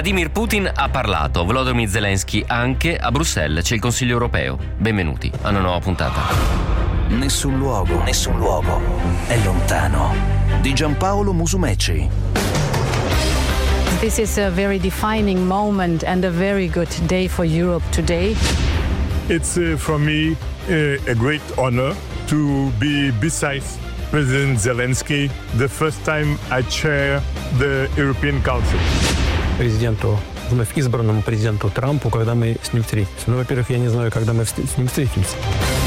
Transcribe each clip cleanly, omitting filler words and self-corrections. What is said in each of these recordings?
Vladimir Putin ha parlato, Volodymyr Zelensky anche, a Bruxelles c'è il Consiglio europeo. Benvenuti a una nuova puntata. Nessun luogo è lontano. Di Giampaolo Musumeci. This is a very defining moment and a very good day for Europe today. It's for me a great honor to be beside President Zelensky the first time I chair the European Council. Президенту, вновь избранному президенту Трампу, когда мы с ним встретимся. Ну, во-первых, я не знаю, когда мы с ним встретимся.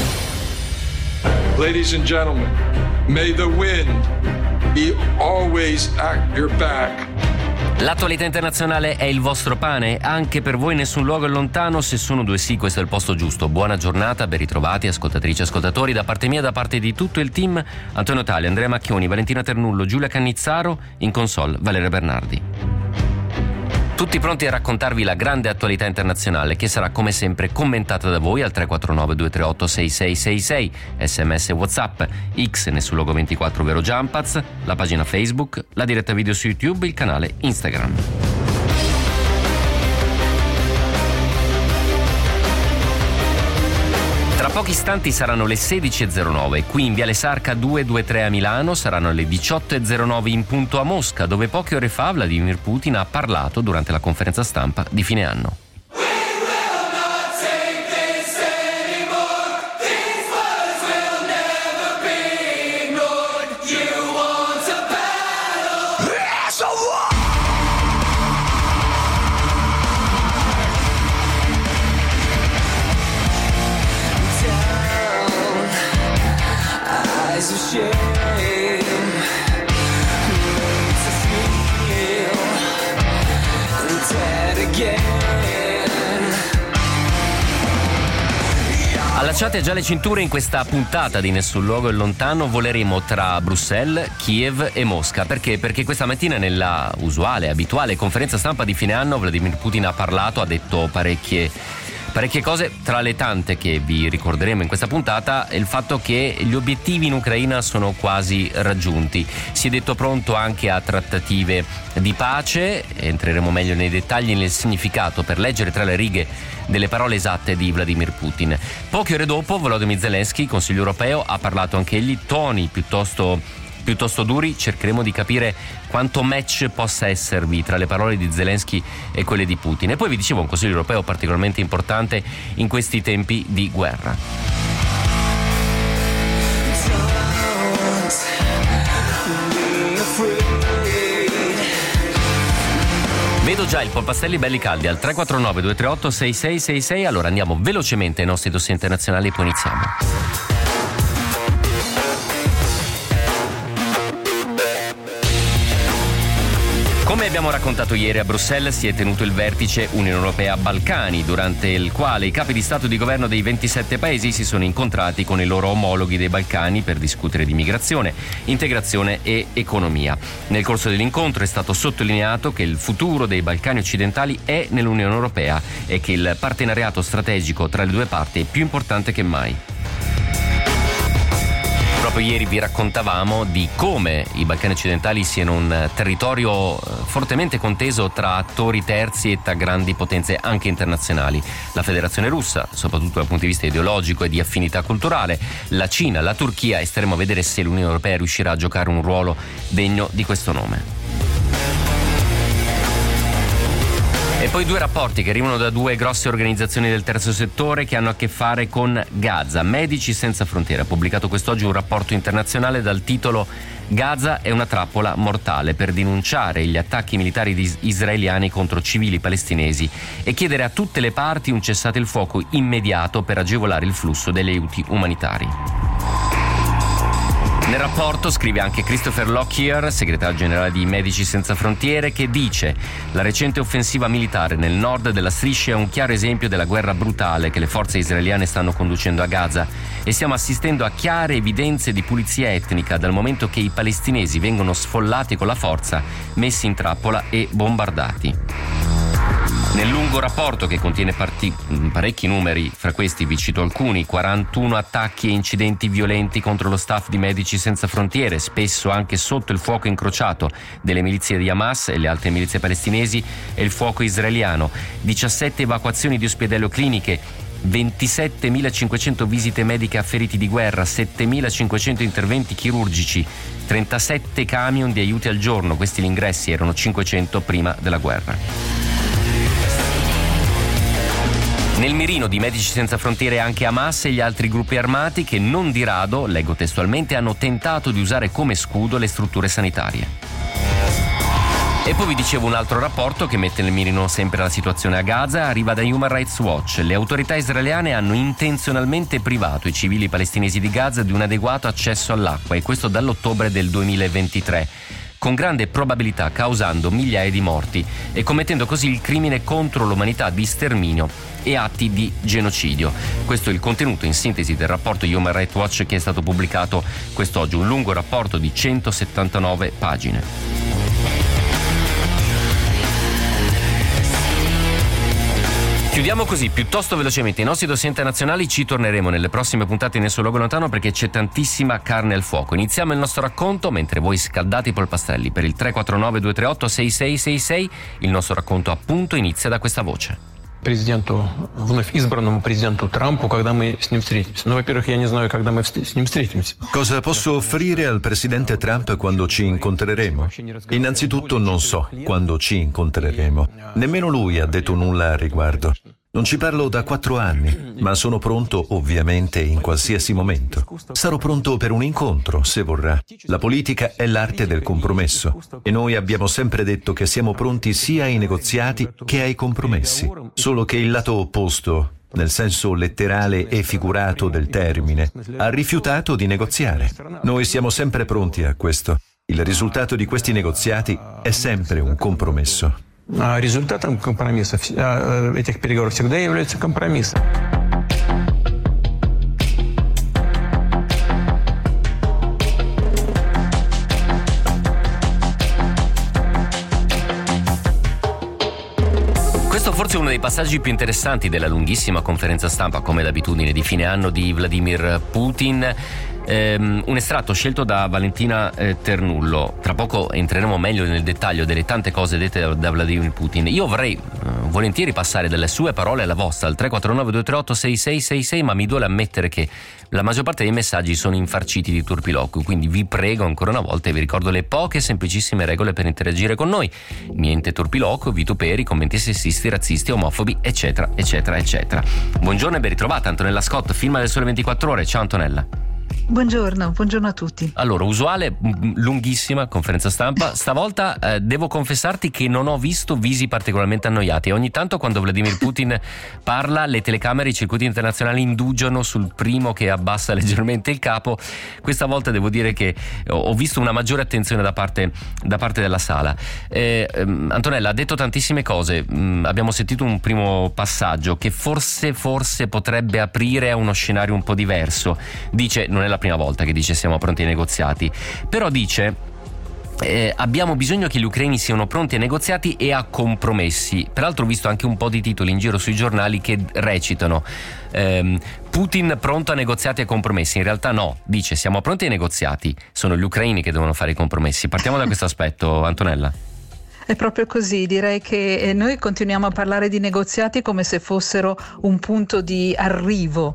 Ladies and gentlemen, may the wind be always at your back. L'attualità internazionale è il vostro pane? Anche per voi nessun luogo è lontano? Se sono due sì, questo è il posto giusto. Buona giornata, ben ritrovati ascoltatrici e ascoltatori. Da parte mia, da parte di tutto il team, Antonio Tali, Andrea Macchioni, Valentina Ternullo, Giulia Cannizzaro, in console Valeria Bernardi. Tutti pronti a raccontarvi la grande attualità internazionale che sarà come sempre commentata da voi al 349 238 6666, sms e whatsapp, X nessun logo 24 ovvero Jumpaz, la pagina Facebook, la diretta video su YouTube, il canale Instagram. Tra pochi istanti saranno le 16.09, qui in Viale Sarca 223 a Milano, saranno le 18.09 in punto a Mosca, dove poche ore fa Vladimir Putin ha parlato durante la conferenza stampa di fine anno. Allacciate già le cinture, in questa puntata di Nessun luogo è lontano voleremo tra Bruxelles, Kiev e Mosca. Perché? Perché questa mattina nella usuale, abituale conferenza stampa di fine anno Vladimir Putin ha parlato, ha detto parecchie cose, tra le tante che vi ricorderemo in questa puntata è il fatto che gli obiettivi in Ucraina sono quasi raggiunti. Si è detto pronto anche a trattative di pace, entreremo meglio nei dettagli e nel significato per leggere tra le righe delle parole esatte di Vladimir Putin. Poche ore dopo Volodymyr Zelensky, Consiglio europeo, ha parlato anche egli, toni piuttosto duri. Cercheremo di capire quanto match possa esservi tra le parole di Zelensky e quelle di Putin. E poi vi dicevo un Consiglio europeo particolarmente importante in questi tempi di guerra. Vedo già il polpastelli belli caldi al 349 238 6666. Allora andiamo velocemente ai nostri dossier internazionali e poi iniziamo. Come abbiamo raccontato ieri, a Bruxelles si è tenuto il vertice Unione Europea-Balcani, durante il quale i capi di Stato e di Governo dei 27 paesi si sono incontrati con i loro omologhi dei Balcani per discutere di migrazione, integrazione e economia. Nel corso dell'incontro è stato sottolineato che il futuro dei Balcani occidentali è nell'Unione Europea e che il partenariato strategico tra le due parti è più importante che mai. Proprio ieri vi raccontavamo di come i Balcani occidentali siano un territorio fortemente conteso tra attori terzi e tra grandi potenze anche internazionali. La Federazione Russa, soprattutto dal punto di vista ideologico e di affinità culturale, la Cina, la Turchia, e staremo a vedere se l'Unione Europea riuscirà a giocare un ruolo degno di questo nome. E poi due rapporti che arrivano da due grosse organizzazioni del terzo settore che hanno a che fare con Gaza. Medici Senza Frontiere ha pubblicato quest'oggi un rapporto internazionale dal titolo Gaza è una trappola mortale, per denunciare gli attacchi militari israeliani contro civili palestinesi e chiedere a tutte le parti un cessate il fuoco immediato per agevolare il flusso degli aiuti umanitari. Nel rapporto scrive anche Christopher Lockyer, segretario generale di Medici Senza Frontiere, che dice: la recente offensiva militare nel nord della striscia è un chiaro esempio della guerra brutale che le forze israeliane stanno conducendo a Gaza e stiamo assistendo a chiare evidenze di pulizia etnica dal momento che i palestinesi vengono sfollati con la forza, messi in trappola e bombardati. Nel lungo rapporto, che contiene parecchi numeri, fra questi vi cito alcuni: 41 attacchi e incidenti violenti contro lo staff di Medici Senza Frontiere, spesso anche sotto il fuoco incrociato delle milizie di Hamas e le altre milizie palestinesi e il fuoco israeliano, 17 evacuazioni di ospedali o cliniche, 27.500 visite mediche a feriti di guerra, 7.500 interventi chirurgici, 37 camion di aiuti al giorno. Questi gli ingressi, erano 500 prima della guerra. Nel mirino di Medici Senza Frontiere anche Hamas e gli altri gruppi armati che non di rado, leggo testualmente, hanno tentato di usare come scudo le strutture sanitarie. E poi vi dicevo un altro rapporto che mette nel mirino sempre la situazione a Gaza, arriva da Human Rights Watch. Le autorità israeliane hanno intenzionalmente privato i civili palestinesi di Gaza di un adeguato accesso all'acqua, e questo dall'ottobre del 2023. Con grande probabilità causando migliaia di morti e commettendo così il crimine contro l'umanità di sterminio e atti di genocidio. Questo è il contenuto in sintesi del rapporto Human Rights Watch che è stato pubblicato quest'oggi, un lungo rapporto di 179 pagine. Chiudiamo così, piuttosto velocemente, i nostri dossier internazionali. Ci torneremo nelle prossime puntate nel suo luogo lontano perché c'è tantissima carne al fuoco. Iniziamo il nostro racconto mentre voi scaldate i polpastrelli per il 349-238-6666. Il nostro racconto appunto inizia da questa voce. Вновь избранному президенту Трампу, когда мы с ним встретимся. Во-первых, я не знаю, когда мы с ним встретимся. Cosa posso offrire al presidente Trump quando ci incontreremo? Innanzitutto non so quando ci incontreremo. Nemmeno lui ha detto nulla al riguardo. Non ci parlo da 4 anni, ma sono pronto ovviamente in qualsiasi momento. Sarò pronto per un incontro, se vorrà. La politica è l'arte del compromesso e noi abbiamo sempre detto che siamo pronti sia ai negoziati che ai compromessi. Solo che il lato opposto, nel senso letterale e figurato del termine, ha rifiutato di negoziare. Noi siamo sempre pronti a questo. Il risultato di questi negoziati è sempre un compromesso. Результатом компромиссов этих переговоров всегда является компромисс. Questo forse è uno dei passaggi più interessanti della lunghissima conferenza stampa, come d'abitudine, di fine anno di Vladimir Putin. Un estratto scelto da Valentina Ternullo. Tra poco entreremo meglio nel dettaglio delle tante cose dette da Vladimir Putin. Io vorrei volentieri passare dalle sue parole alla vostra al 349-238-6666, ma mi duole ammettere che la maggior parte dei messaggi sono infarciti di turpiloquio, quindi vi prego ancora una volta e vi ricordo le poche semplicissime regole per interagire con noi: niente turpiloquio, vituperi, commenti sessisti, razzisti, omofobi, eccetera eccetera eccetera. Buongiorno e ben ritrovata Antonella Scott, Film del Sole 24 Ore. Ciao Antonella. Buongiorno a tutti. Allora, usuale lunghissima conferenza stampa. Stavolta devo confessarti che non ho visto visi particolarmente annoiati. Ogni tanto quando Vladimir Putin parla, le telecamere, i circuiti internazionali indugiano sul primo che abbassa leggermente il capo. Questa volta devo dire che ho visto una maggiore attenzione da parte della sala. Antonella ha detto tantissime cose. Abbiamo sentito un primo passaggio che forse potrebbe aprire a uno scenario un po' diverso. Dice, non è la prima volta che dice siamo pronti ai negoziati, però dice abbiamo bisogno che gli ucraini siano pronti ai negoziati e a compromessi. Peraltro ho visto anche un po' di titoli in giro sui giornali che recitano Putin pronto a negoziati e a compromessi. In realtà no, dice siamo pronti ai negoziati, sono gli ucraini che devono fare i compromessi. Partiamo da questo aspetto, Antonella. È proprio così, direi che noi continuiamo a parlare di negoziati come se fossero un punto di arrivo,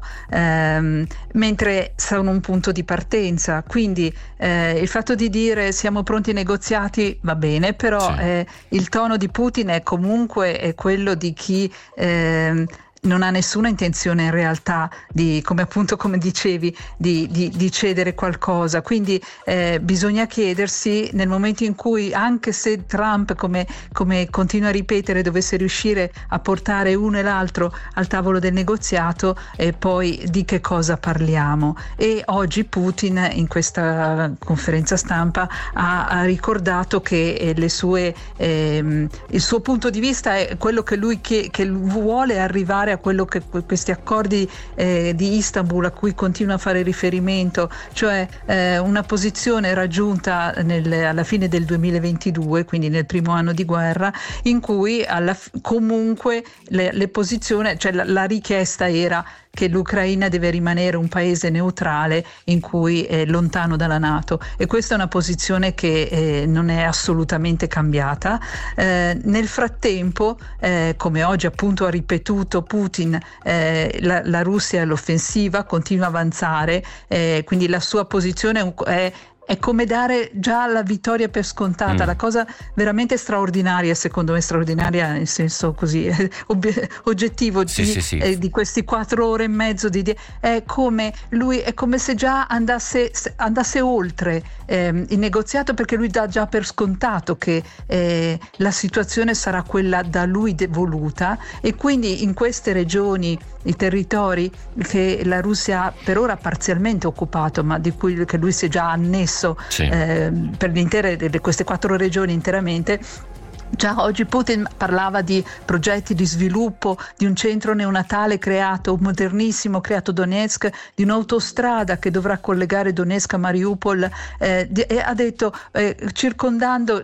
mentre sono un punto di partenza. Quindi il fatto di dire siamo pronti ai negoziati va bene, però sì. Il tono di Putin è comunque quello di chi non ha nessuna intenzione in realtà di, come dicevi, di cedere qualcosa. Quindi bisogna chiedersi, nel momento in cui, anche se Trump, come continua a ripetere, dovesse riuscire a portare uno e l'altro al tavolo del negoziato, poi di che cosa parliamo. E oggi Putin in questa conferenza stampa ha ricordato che il suo punto di vista è quello che lui vuole arrivare a quello che questi accordi di Istanbul a cui continua a fare riferimento, cioè una posizione raggiunta alla fine del 2022, quindi nel primo anno di guerra, in cui comunque le posizioni, cioè la richiesta era che l'Ucraina deve rimanere un paese neutrale in cui è lontano dalla NATO, e questa è una posizione che non è assolutamente cambiata. Nel frattempo, come oggi appunto ha ripetuto Putin, la Russia è all'offensiva, continua a avanzare, quindi la sua posizione è come dare già la vittoria per scontata. La cosa veramente straordinaria, secondo me straordinaria nel senso così oggettivo di questi 4 ore e mezzo è come se già andasse oltre il negoziato, perché lui dà già per scontato che la situazione sarà quella da lui voluta, e quindi in queste regioni, i territori che la Russia ha per ora parzialmente occupato, ma che lui si è già annesso per queste 4 regioni interamente. Già oggi Putin parlava di progetti di sviluppo, di un centro neonatale creato, modernissimo, creato a Donetsk, di un'autostrada che dovrà collegare Donetsk a Mariupol, e ha detto, circondando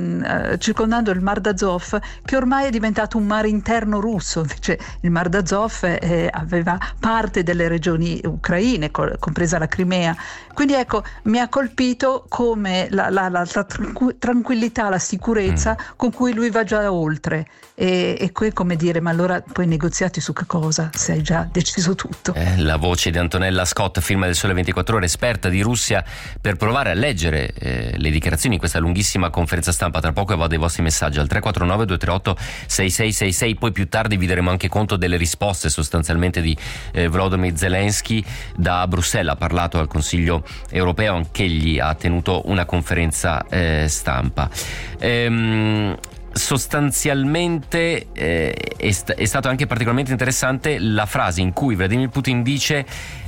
il Mar d'Azov, che ormai è diventato un mare interno russo. Cioè, il Mar d'Azov aveva parte delle regioni ucraine, compresa la Crimea. Quindi ecco, mi ha colpito come la tranquillità, la sicurezza con cui lui va già oltre, e qui è come dire, ma allora poi negoziati su che cosa, se hai già deciso tutto? La voce di Antonella Scott, firma del Sole 24 Ore, esperta di Russia, per provare a leggere le dichiarazioni in questa lunghissima conferenza stampa. Tra poco vado ai vostri messaggi al 349 238 6666, poi più tardi vi daremo anche conto delle risposte sostanzialmente di Volodymyr Zelensky da Bruxelles. Ha parlato al Consiglio europeo, anche egli ha tenuto una conferenza stampa. Sostanzialmente è stato anche particolarmente interessante la frase in cui Vladimir Putin dice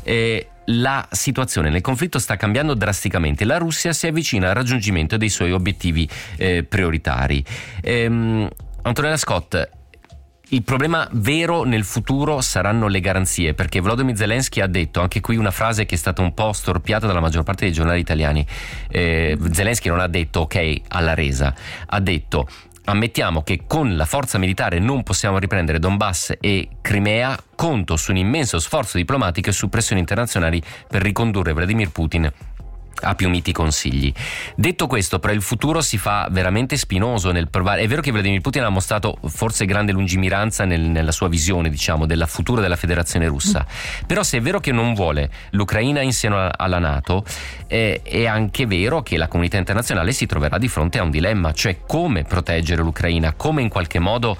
la situazione nel conflitto sta cambiando drasticamente, la Russia si avvicina al raggiungimento dei suoi obiettivi prioritari. Antonella Scott, il problema vero nel futuro saranno le garanzie, perché Volodymyr Zelensky ha detto, anche qui una frase che è stata un po' storpiata dalla maggior parte dei giornali italiani, Zelensky non ha detto ok alla resa, ha detto ammettiamo che con la forza militare non possiamo riprendere Donbass e Crimea, conto su un immenso sforzo diplomatico e su pressioni internazionali per ricondurre Vladimir Putin a più miti consigli. Detto questo, però il futuro si fa veramente spinoso nel provare. È vero che Vladimir Putin ha mostrato forse grande lungimiranza nella sua visione, diciamo, della futura della Federazione Russa, però se è vero che non vuole l'Ucraina in seno alla NATO, è anche vero che la comunità internazionale si troverà di fronte a un dilemma, cioè come proteggere l'Ucraina, come in qualche modo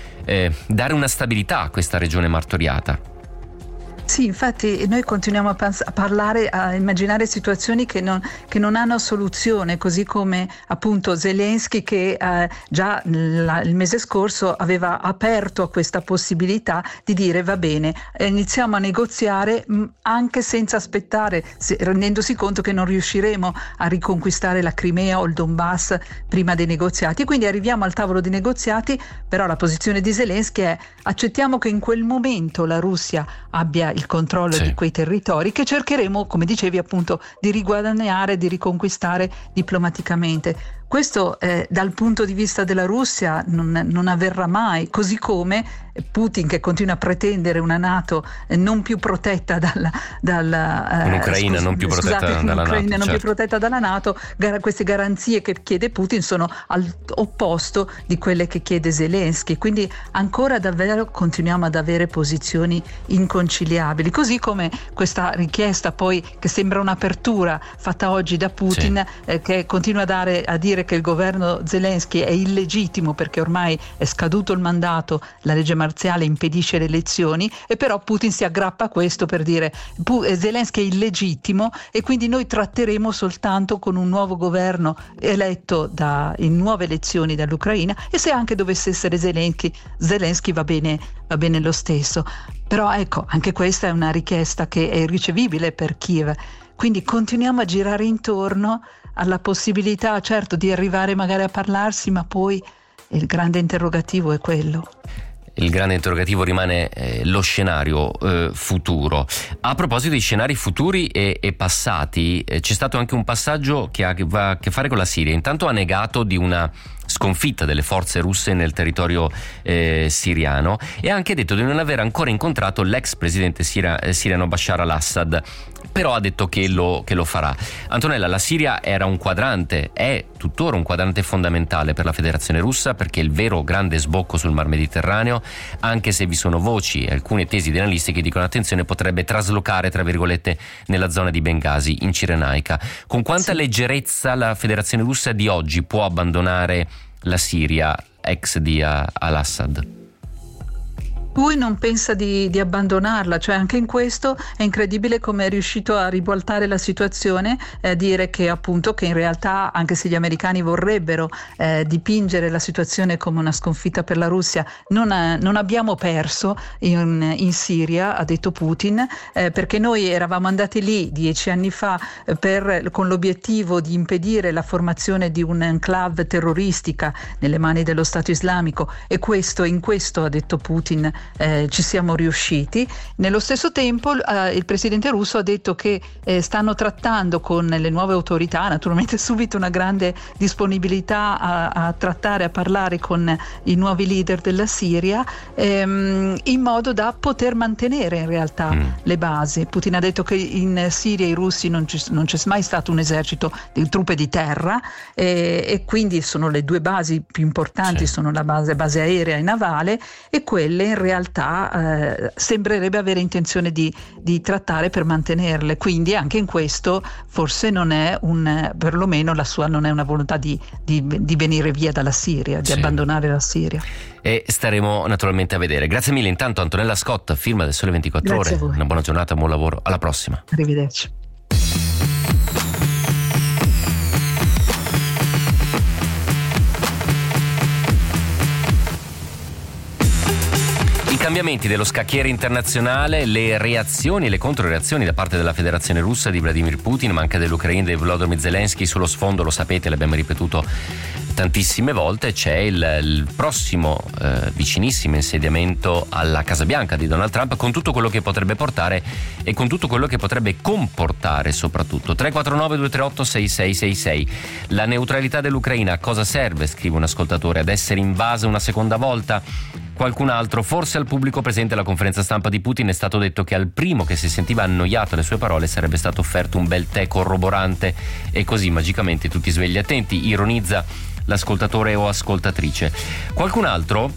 dare una stabilità a questa regione martoriata. Sì, infatti noi continuiamo a parlare, a immaginare situazioni che non hanno soluzione, così come appunto Zelensky che già il mese scorso aveva aperto a questa possibilità di dire va bene, iniziamo a negoziare anche senza aspettare, rendendosi conto che non riusciremo a riconquistare la Crimea o il Donbass prima dei negoziati. Quindi arriviamo al tavolo di negoziati, però la posizione di Zelensky è accettiamo che in quel momento la Russia abbia il controllo di quei territori che cercheremo, come dicevi appunto, di riguadagnare, di riconquistare diplomaticamente. Questo dal punto di vista della Russia non avverrà mai, così come Putin che continua a pretendere una NATO non più protetta un'Ucraina non più protetta dalla NATO, non più protetta dalla NATO. Queste garanzie che chiede Putin sono all'opposto di quelle che chiede Zelensky, quindi ancora davvero continuiamo ad avere posizioni inconciliabili, così come questa richiesta poi che sembra un'apertura fatta oggi da Putin, che continua a dire che il governo Zelensky è illegittimo perché ormai è scaduto il mandato, la legge marziale impedisce le elezioni, e però Putin si aggrappa a questo per dire Zelensky è illegittimo e quindi noi tratteremo soltanto con un nuovo governo eletto in nuove elezioni dall'Ucraina, e se anche dovesse essere Zelensky va bene lo stesso. Però ecco, anche questa è una richiesta che è irricevibile per Kiev, quindi continuiamo a girare intorno alla possibilità, certo, di arrivare magari a parlarsi, ma poi il grande interrogativo è quello. il grande interrogativo rimane lo scenario futuro. A proposito di scenari futuri e passati, c'è stato anche un passaggio che aveva a che fare con la Siria. Intanto ha negato di una sconfitta delle forze russe nel territorio siriano e ha anche detto di non aver ancora incontrato l'ex presidente siriano Bashar al-Assad, però ha detto che lo farà. Antonella, la Siria è tuttora un quadrante fondamentale per la Federazione Russa, perché è il vero grande sbocco sul Mar Mediterraneo, anche se vi sono voci e alcune tesi di analisti che dicono attenzione, potrebbe traslocare tra virgolette nella zona di Bengasi in Cirenaica. Con quanta leggerezza la Federazione Russa di oggi può abbandonare la Siria ex di al-Assad? Lui non pensa di abbandonarla, cioè anche in questo è incredibile come è riuscito a ribaltare la situazione, dire che appunto che in realtà, anche se gli americani vorrebbero dipingere la situazione come una sconfitta per la Russia, non abbiamo perso in Siria, ha detto Putin, perché noi eravamo andati lì 10 anni fa con l'obiettivo di impedire la formazione di un'enclave terroristica nelle mani dello Stato islamico, e in questo ha detto Putin ci siamo riusciti. Nello stesso tempo il presidente russo ha detto che stanno trattando con le nuove autorità, naturalmente subito una grande disponibilità a trattare, a parlare con i nuovi leader della Siria, in modo da poter mantenere in realtà le basi. Putin ha detto che in Siria i russi non c'è mai stato un esercito di truppe di terra, e quindi sono le due basi più importanti, sono la base aerea e navale, e quelle in realtà sembrerebbe avere intenzione di trattare per mantenerle. Quindi anche in questo forse non è perlomeno la sua non è una volontà di venire via dalla Siria, di abbandonare la Siria. E staremo naturalmente a vedere. Grazie mille intanto Antonella Scott, firma del Sole 24 Grazie Ore. Una buona giornata, buon lavoro, alla prossima. Arrivederci. I cambiamenti dello scacchiere internazionale, le reazioni e le controreazioni da parte della Federazione Russa di Vladimir Putin, ma anche dell'Ucraina di Volodymyr Zelensky. Sullo sfondo, lo sapete, l'abbiamo ripetuto tantissime volte, c'è il prossimo vicinissimo insediamento alla Casa Bianca di Donald Trump, con tutto quello che potrebbe portare e con tutto quello che potrebbe comportare soprattutto. 349-238-6666. La neutralità dell'Ucraina a cosa serve, scrive un ascoltatore, ad essere invasa una seconda volta? Qualcun altro, forse al pubblico presente alla conferenza stampa di Putin è stato detto che al primo che si sentiva annoiato alle sue parole sarebbe stato offerto un bel tè corroborante e così magicamente tutti svegli attenti, ironizza l'ascoltatore o ascoltatrice. Qualcun altro,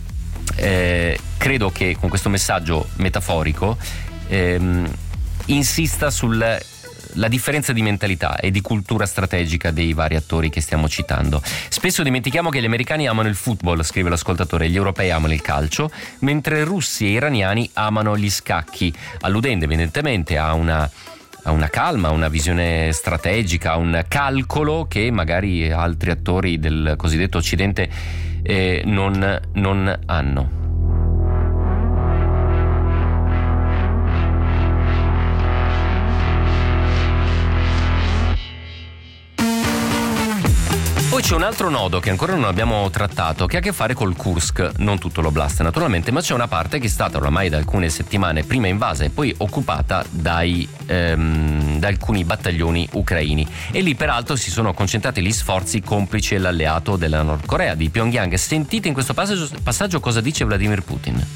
credo che con questo messaggio metaforico insista sulla differenza di mentalità e di cultura strategica dei vari attori che stiamo citando. Spesso dimentichiamo che gli americani amano il football, scrive l'ascoltatore, gli europei amano il calcio, mentre russi e iraniani amano gli scacchi, alludendo evidentemente a una calma, una visione strategica, un calcolo che magari altri attori del cosiddetto Occidente non hanno. Poi c'è un altro nodo che ancora non abbiamo trattato, che ha a che fare col Kursk, non tutto l'oblast naturalmente, ma c'è una parte che è stata oramai da alcune settimane prima invasa e poi occupata da alcuni battaglioni ucraini, e lì peraltro si sono concentrati gli sforzi complici e l'alleato della Nord Corea, di Pyongyang. Sentite in questo passaggio cosa dice Vladimir Putin.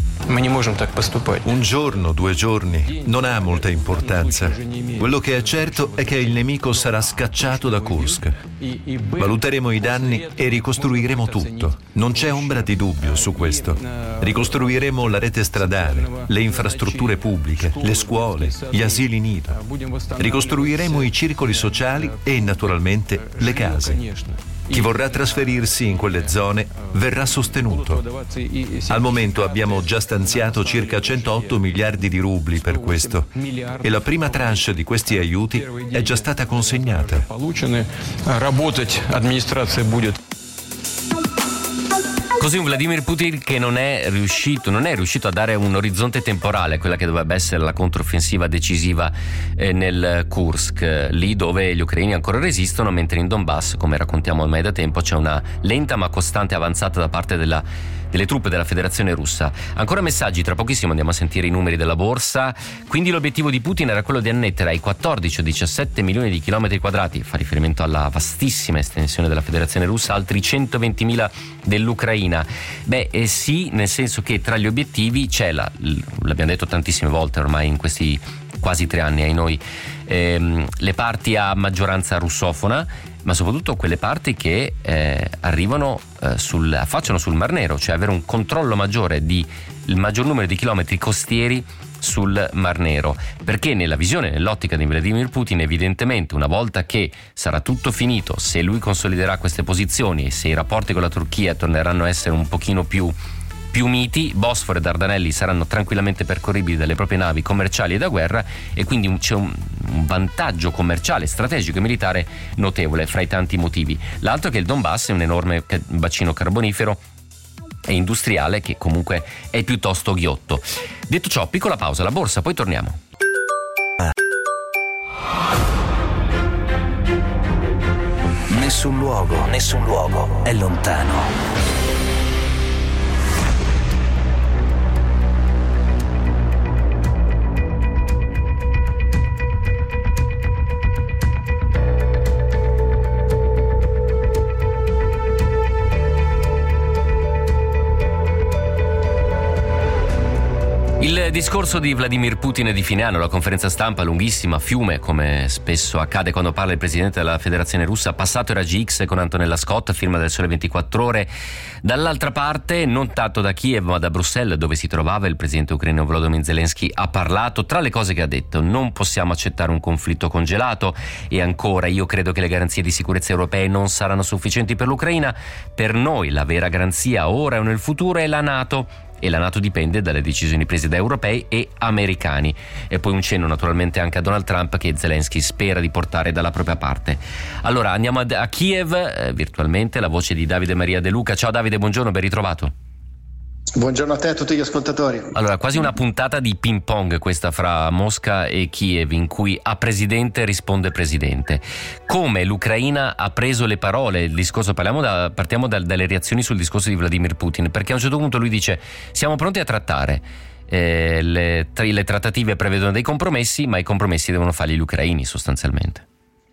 Un giorno, 2 giorni, non ha molta importanza. Quello che è certo è che il nemico sarà scacciato da Kursk. Valuteremo i danni e ricostruiremo tutto. Non c'è ombra di dubbio su questo. Ricostruiremo la rete stradale, le infrastrutture pubbliche, le scuole, gli asili nido. Ricostruiremo i circoli sociali e naturalmente le case. Chi vorrà trasferirsi in quelle zone verrà sostenuto. Al momento abbiamo già stanziato circa 108 miliardi di rubli per questo e la prima tranche di questi aiuti è già stata consegnata. Così un Vladimir Putin che non è riuscito a dare un orizzonte temporale a quella che dovrebbe essere la controffensiva decisiva nel Kursk, lì dove gli ucraini ancora resistono, mentre in Donbass, come raccontiamo ormai da tempo, c'è una lenta ma costante avanzata da parte della delle truppe della Federazione Russa. Ancora messaggi, tra pochissimo andiamo a sentire i numeri della borsa. Quindi l'obiettivo di Putin era quello di annettere ai 14 o 17 milioni di chilometri quadrati, fa riferimento alla vastissima estensione della Federazione Russa, altri 120.000 dell'Ucraina. Sì, nel senso che tra gli obiettivi c'è l'abbiamo detto tantissime volte ormai in questi quasi 3 anni ai noi, le parti a maggioranza russofona, ma soprattutto quelle parti che affacciano sul Mar Nero, cioè avere un controllo maggiore il maggior numero di chilometri costieri sul Mar Nero, perché nell'ottica di Vladimir Putin, evidentemente una volta che sarà tutto finito, se lui consoliderà queste posizioni e se i rapporti con la Turchia torneranno a essere un pochino più miti, Bosforo e Dardanelli saranno tranquillamente percorribili dalle proprie navi commerciali e da guerra, e quindi c'è un vantaggio commerciale, strategico e militare notevole fra i tanti motivi. L'altro è che il Donbass è un enorme bacino carbonifero e industriale che comunque è piuttosto ghiotto. Detto ciò, piccola pausa, la borsa, poi torniamo. Nessun luogo è lontano. Il discorso di Vladimir Putin di fine anno, la conferenza stampa lunghissima, fiume, come spesso accade quando parla il presidente della Federazione Russa. Passato era GX con Antonella Scott, firma del Sole 24 Ore. Dall'altra parte, non tanto da Kiev ma da Bruxelles, dove si trovava il presidente ucraino Volodymyr Zelensky, ha parlato. Tra le cose che ha detto: non possiamo accettare un conflitto congelato, e ancora, io credo che le garanzie di sicurezza europee non saranno sufficienti per l'Ucraina. Per noi la vera garanzia ora e nel futuro è la NATO, e la NATO dipende dalle decisioni prese da europei e americani. E poi un cenno naturalmente anche a Donald Trump, che Zelensky spera di portare dalla propria parte. Allora andiamo a Kiev, virtualmente, la voce di Davide Maria De Luca. Ciao Davide, buongiorno, ben ritrovato. Buongiorno a te e a tutti gli ascoltatori. Allora, quasi una puntata di ping pong questa fra Mosca e Kiev, in cui a presidente risponde presidente. Come l'Ucraina ha preso le parole, il discorso, partiamo dalle reazioni sul discorso di Vladimir Putin, perché a un certo punto lui dice: siamo pronti a trattare, le trattative prevedono dei compromessi, ma i compromessi devono farli gli ucraini sostanzialmente.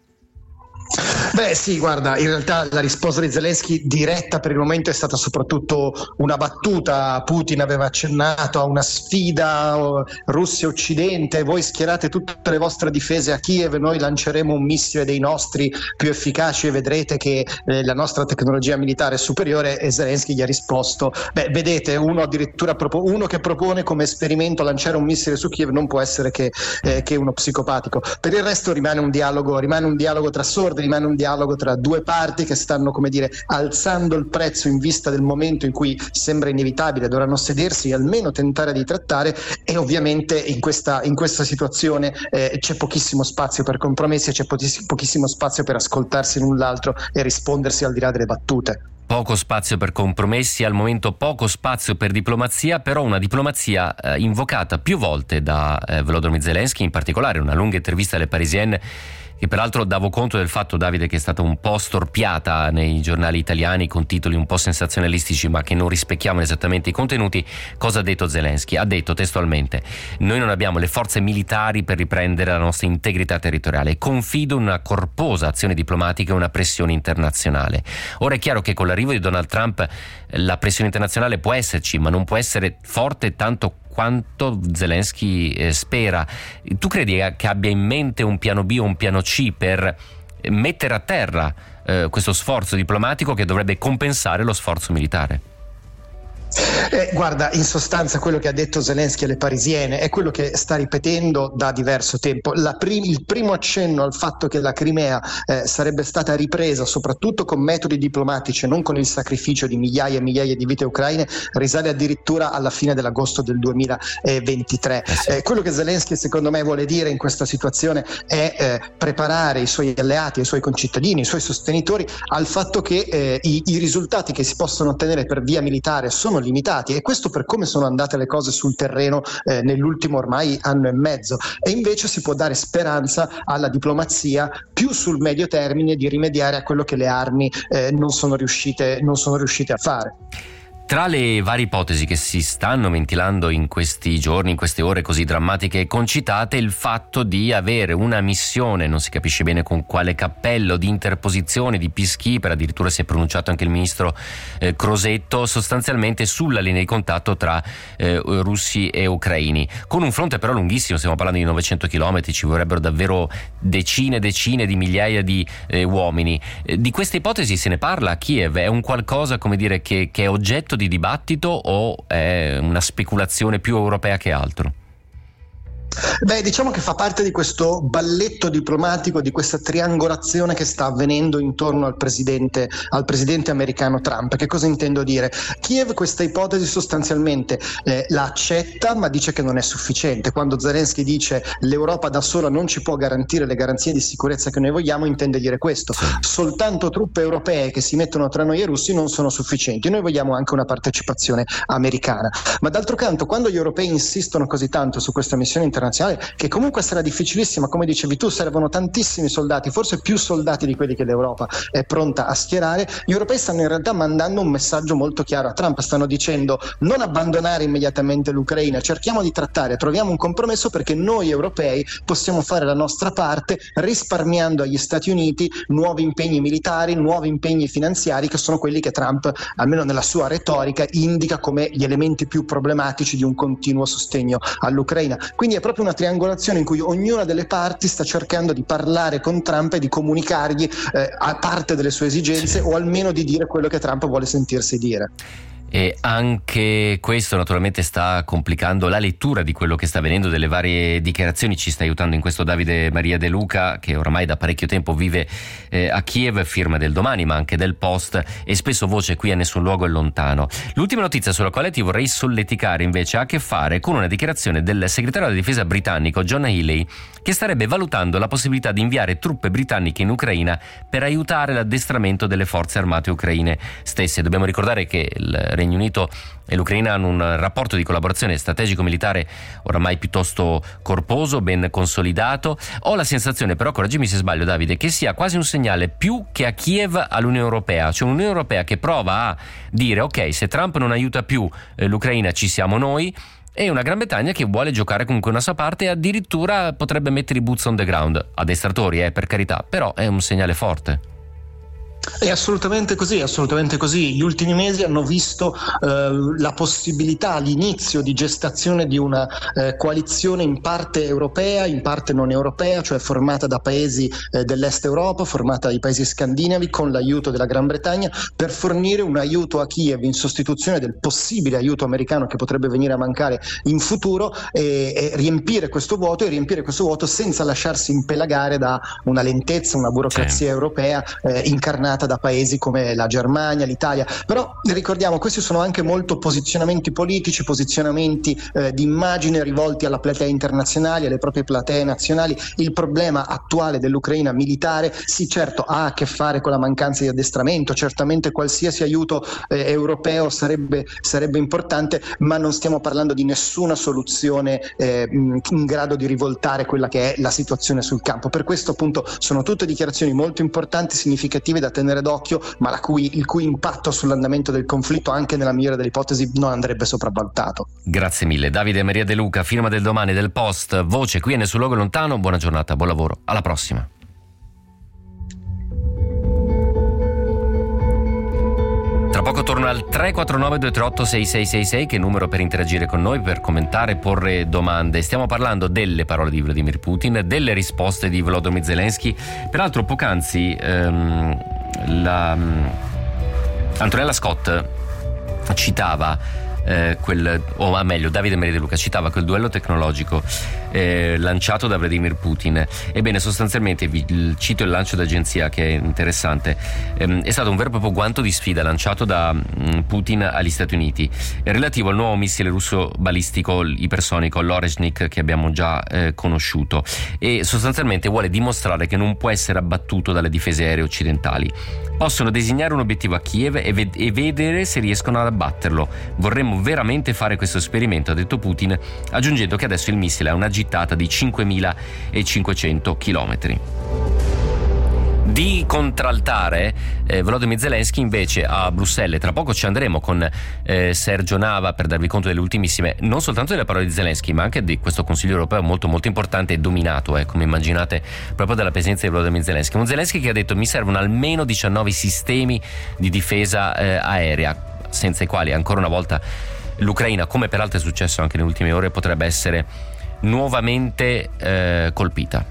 Beh sì, guarda, in realtà la risposta di Zelensky diretta per il momento è stata soprattutto una battuta. Putin aveva accennato a una sfida Russia-Occidente: voi schierate tutte le vostre difese a Kiev, noi lanceremo un missile dei nostri più efficaci e vedrete che la nostra tecnologia militare è superiore. E Zelensky gli ha risposto: beh, vedete, uno che propone come esperimento lanciare un missile su Kiev non può essere che uno psicopatico. Per il resto rimane un dialogo tra sordi, rimane un dialogo tra due parti che stanno, come dire, alzando il prezzo in vista del momento in cui sembra inevitabile dovranno sedersi e almeno tentare di trattare. E ovviamente in questa situazione c'è pochissimo spazio per compromessi, c'è pochissimo spazio per ascoltarsi l'un l'altro e rispondersi al di là delle battute. Poco spazio per compromessi, al momento poco spazio per diplomazia, però una diplomazia invocata più volte da Volodymyr Zelensky, in particolare una lunga intervista alle Parisienne, che peraltro davo conto del fatto, Davide, che è stata un po' storpiata nei giornali italiani con titoli un po' sensazionalistici ma che non rispecchiavano esattamente i contenuti. Cosa ha detto Zelensky? Ha detto testualmente: noi non abbiamo le forze militari per riprendere la nostra integrità territoriale, confido in una corposa azione diplomatica e una pressione internazionale. Ora è chiaro che con l'arrivo di Donald Trump la pressione internazionale può esserci, ma non può essere forte tanto quanto Zelensky spera. Tu credi che abbia in mente un piano B o un piano C per mettere a terra questo sforzo diplomatico che dovrebbe compensare lo sforzo militare? Guarda, in sostanza quello che ha detto Zelensky alle Parisienne è quello che sta ripetendo da diverso tempo. Il primo accenno al fatto che la Crimea sarebbe stata ripresa soprattutto con metodi diplomatici e non con il sacrificio di migliaia e migliaia di vite ucraine risale addirittura alla fine dell'agosto del 2023. Quello che Zelensky secondo me vuole dire in questa situazione è preparare i suoi alleati, i suoi concittadini, i suoi sostenitori al fatto che i risultati che si possono ottenere per via militare sono limitati, e questo per come sono andate le cose sul terreno nell'ultimo ormai anno e mezzo. E invece si può dare speranza alla diplomazia più sul medio termine di rimediare a quello che le armi non sono riuscite a fare. Tra le varie ipotesi che si stanno ventilando in questi giorni, in queste ore così drammatiche e concitate, il fatto di avere una missione, non si capisce bene con quale cappello, di interposizione, di peacekeeper, addirittura si è pronunciato anche il ministro Crosetto, sostanzialmente sulla linea di contatto tra russi e ucraini, con un fronte però lunghissimo, stiamo parlando di 900 chilometri, ci vorrebbero davvero decine di migliaia di uomini. Di queste ipotesi se ne parla a Kiev? È un qualcosa, come dire, che è oggetto di dibattito o è una speculazione più europea che altro? Beh, diciamo che fa parte di questo balletto diplomatico, di questa triangolazione che sta avvenendo intorno al presidente americano Trump. Che cosa intendo dire? Kiev questa ipotesi sostanzialmente la accetta, ma dice che non è sufficiente. Quando Zelensky dice l'Europa da sola non ci può garantire le garanzie di sicurezza che noi vogliamo, intende dire questo: soltanto truppe europee che si mettono tra noi e i russi non sono sufficienti, noi vogliamo anche una partecipazione americana. Ma d'altro canto, quando gli europei insistono così tanto su questa missione internazionale, che comunque sarà difficilissima, come dicevi tu, servono tantissimi soldati, forse più soldati di quelli che l'Europa è pronta a schierare, gli europei stanno in realtà mandando un messaggio molto chiaro a Trump, stanno dicendo: non abbandonare immediatamente l'Ucraina, cerchiamo di trattare, troviamo un compromesso, perché noi europei possiamo fare la nostra parte risparmiando agli Stati Uniti nuovi impegni militari, nuovi impegni finanziari, che sono quelli che Trump, almeno nella sua retorica, indica come gli elementi più problematici di un continuo sostegno all'Ucraina. Quindi è proprio una triangolazione in cui ognuna delle parti sta cercando di parlare con Trump e di comunicargli a parte delle sue esigenze, o almeno di dire quello che Trump vuole sentirsi dire. E anche questo naturalmente sta complicando la lettura di quello che sta avvenendo, delle varie dichiarazioni. Ci sta aiutando in questo Davide Maria De Luca, che oramai da parecchio tempo vive a Kiev, firma del Domani ma anche del Post, e spesso voce qui a Nessun Luogo è Lontano. L'ultima notizia sulla quale ti vorrei solleticare invece ha a che fare con una dichiarazione del segretario della difesa britannico John Healey, che starebbe valutando la possibilità di inviare truppe britanniche in Ucraina per aiutare l'addestramento delle forze armate ucraine stesse. Dobbiamo ricordare che il Regno Unito e l'Ucraina hanno un rapporto di collaborazione strategico-militare oramai piuttosto corposo, ben consolidato. Ho la sensazione, però, correggimi se sbaglio Davide, che sia quasi un segnale più che a Kiev all'Unione Europea, cioè un'Unione Europea che prova a dire: ok, se Trump non aiuta più l'Ucraina ci siamo noi, e una Gran Bretagna che vuole giocare comunque una sua parte e addirittura potrebbe mettere i boots on the ground, addestratori per carità, però è un segnale forte. È assolutamente così, assolutamente così. Gli ultimi mesi hanno visto la possibilità, l'inizio di gestazione di una coalizione in parte europea, in parte non europea, cioè formata da paesi dell'est Europa, formata dai paesi scandinavi, con l'aiuto della Gran Bretagna, per fornire un aiuto a Kiev in sostituzione del possibile aiuto americano che potrebbe venire a mancare in futuro, e riempire questo vuoto senza lasciarsi impelagare da una lentezza, una burocrazia europea incarnata da paesi come la Germania, l'Italia. Però ricordiamo, questi sono anche molto posizionamenti politici, posizionamenti di immagine rivolti alla platea internazionale, alle proprie platee nazionali. Il problema attuale dell'Ucraina militare, sì, certo, ha a che fare con la mancanza di addestramento, certamente qualsiasi aiuto europeo sarebbe importante, ma non stiamo parlando di nessuna soluzione in grado di rivoltare quella che è la situazione sul campo. Per questo, appunto, sono tutte dichiarazioni molto importanti, significative, da tenere d'occhio, ma il cui impatto sull'andamento del conflitto, anche nella migliore delle ipotesi, non andrebbe sopravvalutato. Grazie mille Davide Maria De Luca, firma del Domani, del Post, voce qui a Nessun Luogo è Lontano. Buona giornata, buon lavoro, alla prossima. Tra poco torno al 349-238-6666, che è il numero per interagire con noi, per commentare, porre domande. Stiamo parlando delle parole di Vladimir Putin, delle risposte di Volodymyr Zelensky. Peraltro poc'anzi Antonella Scott citava Davide Maria De Luca citava quel duello tecnologico lanciato da Vladimir Putin. Ebbene, sostanzialmente cito il lancio d'agenzia, che è interessante. È stato un vero e proprio guanto di sfida lanciato da Putin agli Stati Uniti, relativo al nuovo missile russo balistico ipersonico, l'Oreshnik, che abbiamo già conosciuto, e sostanzialmente vuole dimostrare che non può essere abbattuto dalle difese aeree occidentali. Possono designare un obiettivo a Kiev e vedere se riescono ad abbatterlo. Vorremmo veramente fare questo esperimento, ha detto Putin, aggiungendo che adesso il missile ha una gittata di 5.500 chilometri. Di contraltare Volodymyr Zelensky invece a Bruxelles. Tra poco ci andremo con Sergio Nava per darvi conto delle ultimissime, non soltanto delle parole di Zelensky, ma anche di questo Consiglio europeo molto molto importante e dominato, come immaginate, proprio dalla presenza di Volodymyr Zelensky. Un Zelensky che ha detto: mi servono almeno 19 sistemi di difesa aerea, senza i quali ancora una volta l'Ucraina, come peraltro è successo anche nelle ultime ore, potrebbe essere nuovamente colpita.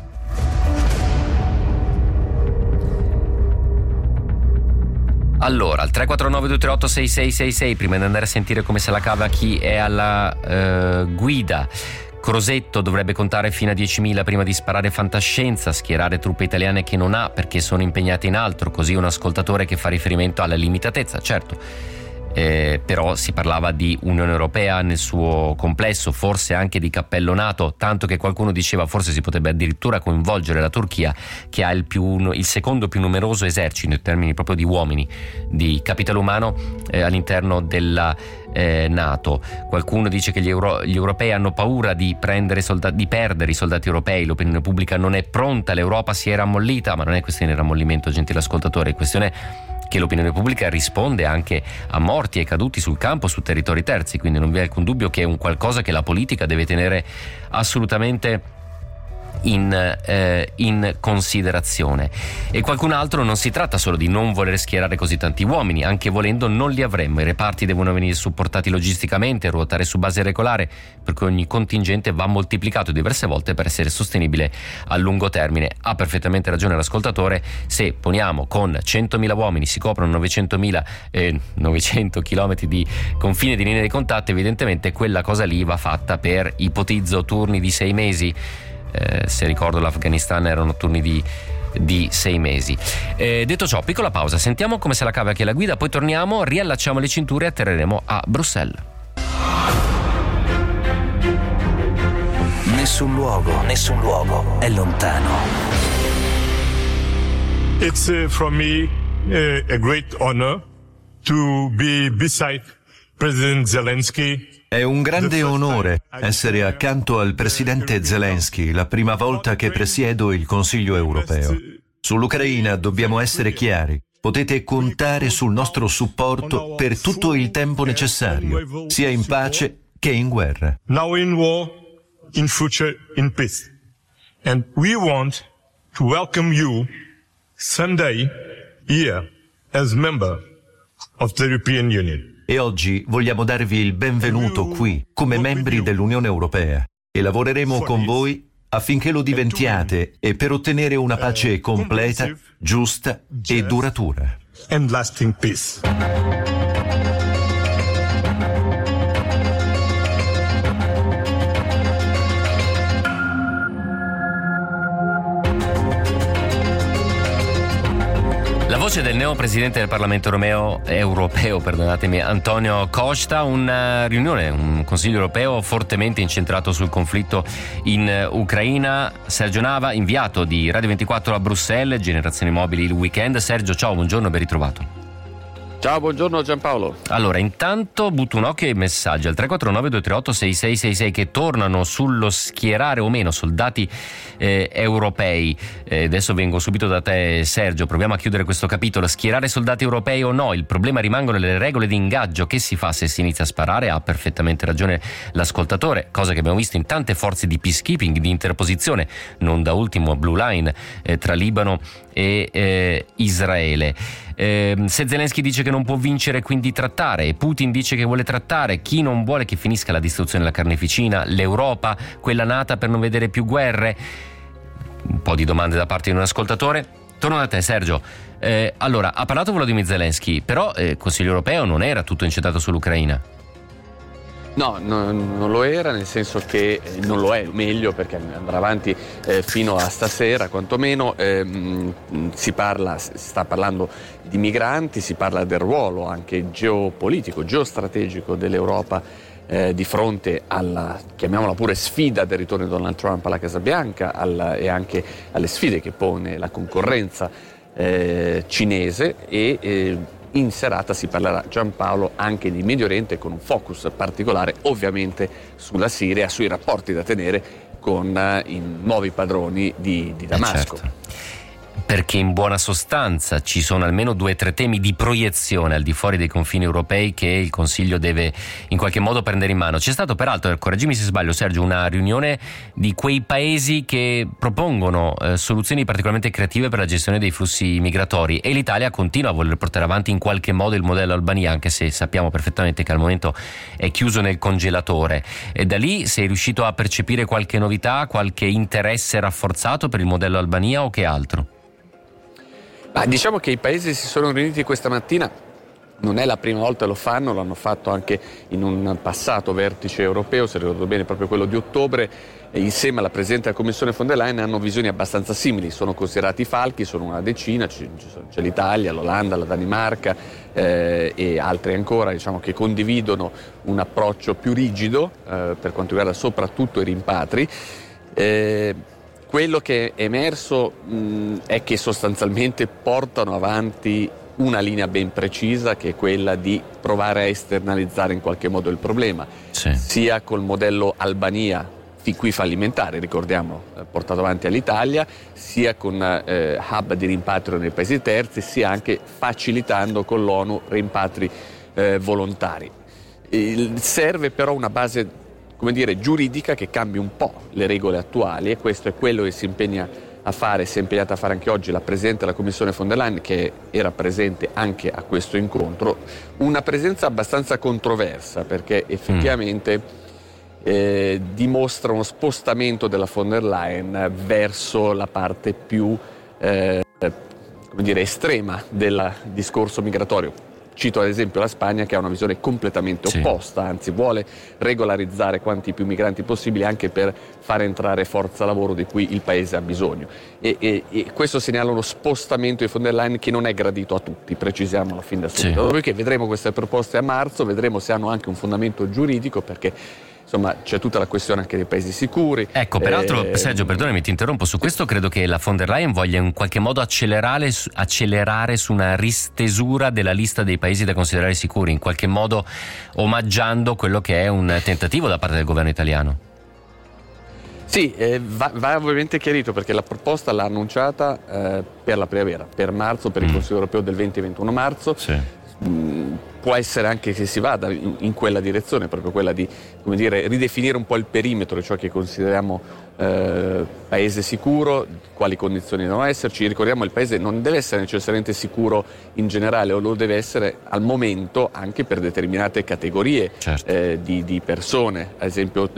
Allora, al 349-238-6666, prima di andare a sentire come se la cava chi è alla guida. Crosetto dovrebbe contare fino a 10.000 prima di sparare fantascienza, schierare truppe italiane che non ha perché sono impegnate in altro, così un ascoltatore che fa riferimento alla limitatezza, certo. Però si parlava di Unione Europea nel suo complesso, forse anche di cappello NATO, tanto che qualcuno diceva forse si potrebbe addirittura coinvolgere la Turchia, che ha il secondo più numeroso esercito in termini proprio di uomini, di capitale umano all'interno della NATO. Qualcuno dice che gli europei hanno paura di perdere i soldati europei, l'opinione pubblica non è pronta, l'Europa si è rammollita, ma non è questione di rammollimento, gentile ascoltatore, è questione che l'opinione pubblica risponde anche a morti e caduti sul campo su territori terzi, quindi non vi è alcun dubbio che è un qualcosa che la politica deve tenere assolutamente in considerazione. E qualcun altro: non si tratta solo di non voler schierare così tanti uomini, anche volendo non li avremmo, i reparti devono venire supportati logisticamente, ruotare su base regolare, perché ogni contingente va moltiplicato diverse volte per essere sostenibile a lungo termine. Ha perfettamente ragione l'ascoltatore: se poniamo con 100.000 uomini si coprono 900 chilometri di confine di linea di contatto, evidentemente quella cosa lì va fatta per, ipotizzo, turni di 6 mesi. Se ricordo l'Afghanistan erano turni di 6 mesi. Detto ciò, piccola pausa, sentiamo come se la cava chi è la guida, poi torniamo, riallacciamo le cinture e atterreremo a Bruxelles. Nessun luogo è lontano. It's for me a great honor to be beside President Zelensky. È un grande onore essere accanto al presidente Zelensky la prima volta che presiedo il Consiglio europeo. Sull'Ucraina dobbiamo essere chiari. Potete contare sul nostro supporto per tutto il tempo necessario, sia in pace che in guerra. Now in war, in future in peace. And we want to welcome you Sunday here as member of the European Union. E oggi vogliamo darvi il benvenuto qui come membri dell'Unione Europea e lavoreremo con voi affinché lo diventiate e per ottenere una pace completa, giusta e duratura. And lasting peace. La voce del neopresidente del Parlamento europeo, Antonio Costa, una riunione, un Consiglio europeo fortemente incentrato sul conflitto in Ucraina. Sergio Nava, inviato di Radio 24 a Bruxelles, Generazioni Mobili il weekend. Sergio, ciao, buongiorno, ben ritrovato. Ciao, buongiorno Giampaolo. Allora, intanto butto un occhio ai messaggi al 349-238-6666 che tornano sullo schierare o meno soldati europei. Adesso vengo subito da te, Sergio, proviamo a chiudere questo capitolo. Schierare soldati europei o no? Il problema rimangono le regole di ingaggio. Che si fa se si inizia a sparare? Ha perfettamente ragione l'ascoltatore, cosa che abbiamo visto in tante forze di peacekeeping, di interposizione, non da ultimo Blue Line tra Libano e Israele. Se Zelensky dice che non può vincere, quindi trattare, e Putin dice che vuole trattare, chi non vuole che finisca la distruzione della carneficina? L'Europa, quella nata per non vedere più guerre? Un po' di domande da parte di un ascoltatore. Torno da te, Sergio. Allora, ha parlato Volodymyr Zelensky, però il Consiglio europeo non era tutto incentrato sull'Ucraina. No, non lo era, nel senso che non lo è, meglio, perché andrà avanti fino a stasera quantomeno. Si sta parlando di migranti, si parla del ruolo anche geopolitico, geostrategico dell'Europa di fronte alla, chiamiamola pure, sfida del ritorno di Donald Trump alla Casa Bianca e anche alle sfide che pone la concorrenza cinese e in serata si parlerà, Giampaolo, anche di Medio Oriente, con un focus particolare ovviamente sulla Siria, sui rapporti da tenere con i nuovi padroni di Damasco. Certo. perché in buona sostanza ci sono almeno 2 o 3 temi di proiezione al di fuori dei confini europei che il Consiglio deve in qualche modo prendere in mano. C'è stato peraltro, correggimi se sbaglio Sergio, una riunione di quei paesi che propongono soluzioni particolarmente creative per la gestione dei flussi migratori, e l'Italia continua a voler portare avanti in qualche modo il modello Albania, anche se sappiamo perfettamente che al momento è chiuso nel congelatore. E da lì sei riuscito a percepire qualche novità, qualche interesse rafforzato per il modello Albania o che altro? Diciamo che i paesi si sono riuniti questa mattina, non è la prima volta che lo fanno, l'hanno fatto anche in un passato vertice europeo, se ricordo bene proprio quello di ottobre, e insieme alla Presidente della Commissione von der Leyen hanno visioni abbastanza simili, sono considerati falchi, sono una decina, c'è l'Italia, l'Olanda, la Danimarca e altri ancora, diciamo, che condividono un approccio più rigido per quanto riguarda soprattutto i rimpatri. Quello che è emerso è che sostanzialmente portano avanti una linea ben precisa, che è quella di provare a esternalizzare in qualche modo il problema, sia col modello Albania, fin qui fallimentare, ricordiamo, portato avanti all'Italia, sia con hub di rimpatrio nei paesi terzi, sia anche facilitando con l'ONU rimpatri volontari. Serve però una base, come dire, giuridica, che cambi un po' le regole attuali, e questo è quello che si impegna a fare, si è impegnata a fare anche oggi la Presidente della Commissione von der Leyen, che era presente anche a questo incontro. Una presenza abbastanza controversa, perché effettivamente dimostra uno spostamento della von der Leyen verso la parte più estrema del discorso migratorio. Cito ad esempio la Spagna, che ha una visione completamente opposta, anzi vuole regolarizzare quanti più migranti possibili, anche per far entrare forza lavoro di cui il paese ha bisogno. E questo segnala uno spostamento di von der Leyen che non è gradito a tutti, precisiamolo fin da subito. Dopodiché vedremo queste proposte a marzo, vedremo se hanno anche un fondamento giuridico, perché insomma c'è tutta la questione anche dei paesi sicuri. Ecco, peraltro Sergio, perdonami, ti interrompo, su questo credo che la von der Leyen voglia in qualche modo accelerare su una ristesura della lista dei paesi da considerare sicuri, in qualche modo omaggiando quello che è un tentativo da parte del governo italiano. Sì, va ovviamente chiarito, perché la proposta l'ha annunciata per la primavera, per marzo, per il Consiglio europeo del 20 e 21 marzo. Può essere anche che si vada in quella direzione, proprio quella di, come dire, ridefinire un po' il perimetro di ciò che consideriamo paese sicuro, quali condizioni devono esserci. Ricordiamo, il paese non deve essere necessariamente sicuro in generale, o lo deve essere al momento anche per determinate categorie di persone. Ad esempio,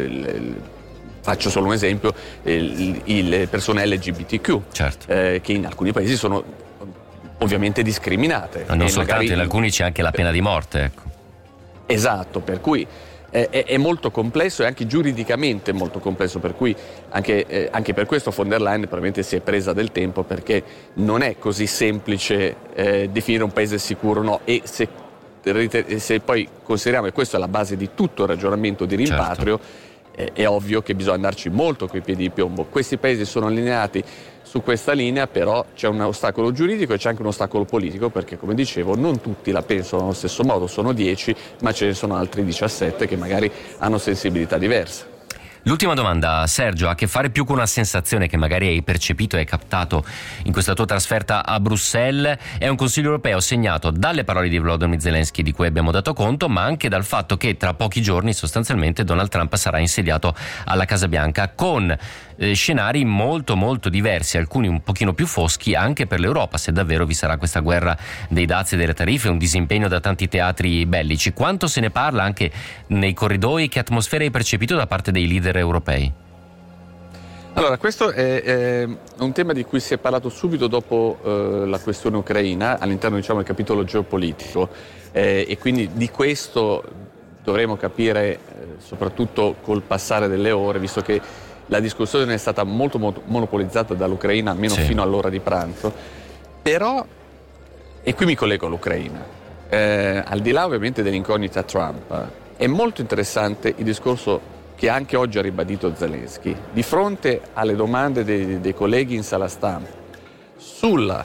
faccio solo un esempio, le persone LGBTQ, che in alcuni paesi sono ovviamente discriminate. Ma non soltanto, in alcuni c'è anche la pena di morte, ecco. Esatto, per cui è molto complesso, e anche giuridicamente molto complesso, per cui anche per questo von der Leyen probabilmente si è presa del tempo, perché non è così semplice definire un paese sicuro o no, e se poi consideriamo che questa è la base di tutto il ragionamento di rimpatrio, è ovvio che bisogna andarci molto coi piedi di piombo. Questi paesi sono allineati su questa linea, però c'è un ostacolo giuridico e c'è anche un ostacolo politico, perché, come dicevo, non tutti la pensano allo stesso modo, sono 10, ma ce ne sono altri 17 che magari hanno sensibilità diverse. L'ultima domanda, Sergio, ha a che fare più con una sensazione che magari hai percepito e hai captato in questa tua trasferta a Bruxelles. È un Consiglio europeo segnato dalle parole di Volodymyr Zelensky, di cui abbiamo dato conto, ma anche dal fatto che tra pochi giorni sostanzialmente Donald Trump sarà insediato alla Casa Bianca, con scenari molto molto diversi, alcuni un pochino più foschi anche per l'Europa, se davvero vi sarà questa guerra dei dazi e delle tariffe, un disimpegno da tanti teatri bellici. Quanto se ne parla anche nei corridoi? Che atmosfera hai percepito da parte dei leader europei? Allora, questo è un tema di cui si è parlato subito dopo la questione ucraina, all'interno, diciamo, del capitolo geopolitico, e quindi di questo dovremo capire soprattutto col passare delle ore, visto che la discussione è stata molto monopolizzata dall'Ucraina, almeno fino all'ora di pranzo. Però, e qui mi collego all'Ucraina, al di là ovviamente dell'incognita Trump, è molto interessante il discorso che anche oggi ha ribadito Zelensky, di fronte alle domande dei colleghi in sala stampa sulle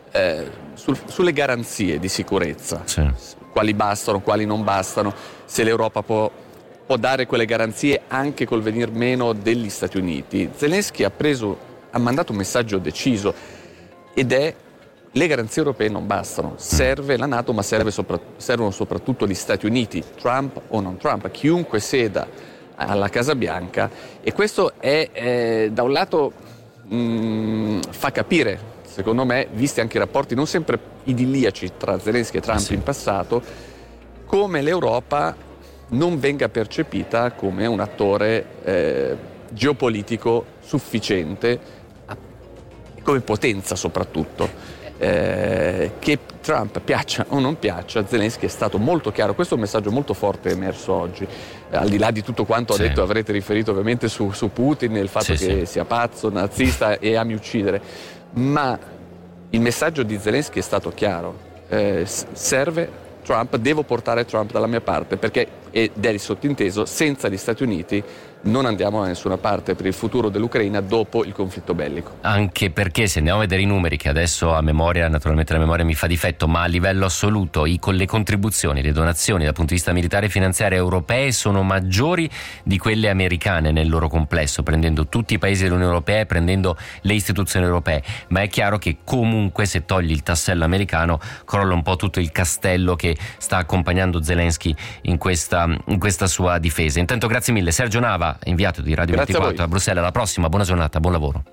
garanzie di sicurezza, quali bastano, quali non bastano, se l'Europa può dare quelle garanzie anche col venir meno degli Stati Uniti. Zelensky ha mandato un messaggio deciso. ed è: le garanzie europee non bastano, serve la NATO, ma servono soprattutto gli Stati Uniti, Trump o non Trump, chiunque sieda alla Casa Bianca, e questo è da un lato fa capire, secondo me, visti anche i rapporti non sempre idilliaci tra Zelensky e Trump in passato, come l'Europa non venga percepita come un attore geopolitico sufficiente, come potenza soprattutto. Che Trump piaccia o non piaccia, Zelensky è stato molto chiaro. Questo è un messaggio molto forte emerso oggi, al di là di tutto quanto ha detto, avrete riferito ovviamente su Putin, il fatto che sia pazzo, nazista e ami uccidere, ma il messaggio di Zelensky è stato chiaro: serve Trump, devo portare Trump dalla mia parte, perché, ed è il sottinteso, senza gli Stati Uniti non andiamo da nessuna parte per il futuro dell'Ucraina dopo il conflitto bellico. Anche perché, se andiamo a vedere i numeri, che adesso a memoria, naturalmente la memoria mi fa difetto, ma a livello assoluto le contribuzioni, le donazioni dal punto di vista militare e finanziario europee sono maggiori di quelle americane nel loro complesso, prendendo tutti i paesi dell'Unione Europea e prendendo le istituzioni europee. Ma è chiaro che comunque, se togli il tassello americano, crolla un po' tutto il castello che sta accompagnando Zelensky in questa sua difesa. Intanto grazie mille Sergio Nava, inviato di Radio 24 a Bruxelles. Alla prossima, buona giornata, buon lavoro.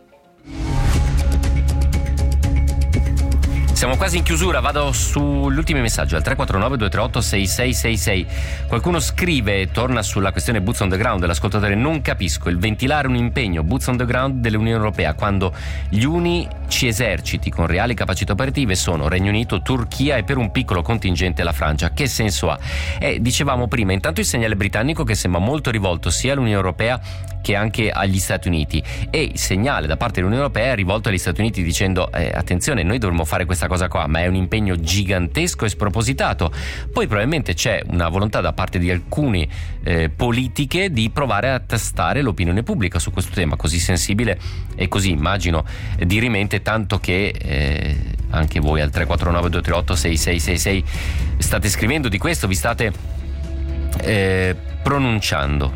Siamo quasi in chiusura, vado sugli ultimi messaggi al 349-238-6666. Qualcuno scrive, torna sulla questione boots on the ground dell'ascoltatore: non capisco il ventilare un impegno boots on the ground dell'Unione Europea quando gli unici eserciti con reali capacità operative sono Regno Unito, Turchia e per un piccolo contingente la Francia. Che senso ha? Dicevamo prima, intanto il segnale britannico che sembra molto rivolto sia all'Unione Europea che anche agli Stati Uniti, e il segnale da parte dell'Unione Europea è rivolto agli Stati Uniti dicendo attenzione, noi dovremmo fare questa cosa qua, ma è un impegno gigantesco e spropositato. Poi probabilmente c'è una volontà da parte di alcune politiche di provare a testare l'opinione pubblica su questo tema così sensibile e così, immagino, dirimente, tanto che anche voi al 349-238-6666 state scrivendo di questo, vi state pronunciando.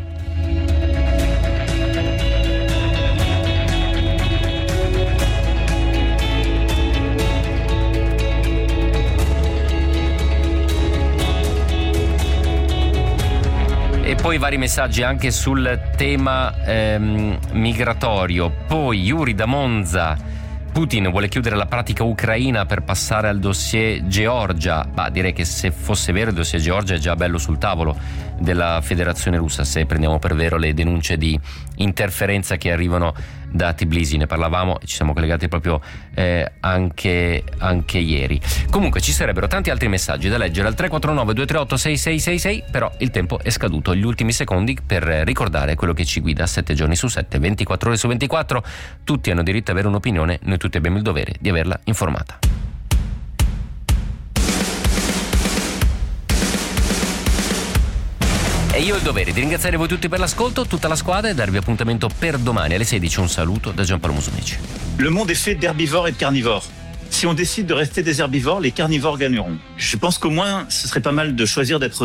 E poi vari messaggi anche sul tema migratorio. Poi Yuri da Monza: Putin vuole chiudere la pratica ucraina per passare al dossier Georgia. Direi che se fosse vero il dossier Georgia è già bello sul tavolo della Federazione Russa, se prendiamo per vero le denunce di interferenza che arrivano da Tbilisi. Ne parlavamo e ci siamo collegati proprio anche ieri. Comunque ci sarebbero tanti altri messaggi da leggere al 349-238-6666, però il tempo è scaduto. Gli ultimi secondi per ricordare quello che ci guida 7 giorni su 7, 24 ore su 24. Tutti hanno diritto ad avere un'opinione, noi tutti abbiamo il dovere di averla informata. E io ho il dovere di ringraziare voi tutti per l'ascolto, tutta la squadra, e darvi appuntamento per domani alle 16. Un saluto da Giampaolo Musumeci. Le monde est fait d'herbivores et de carnivores. Si on décide de rester des herbivores, les carnivores gagneront. Je pense qu'au moins, ce serait pas mal de choisir d'être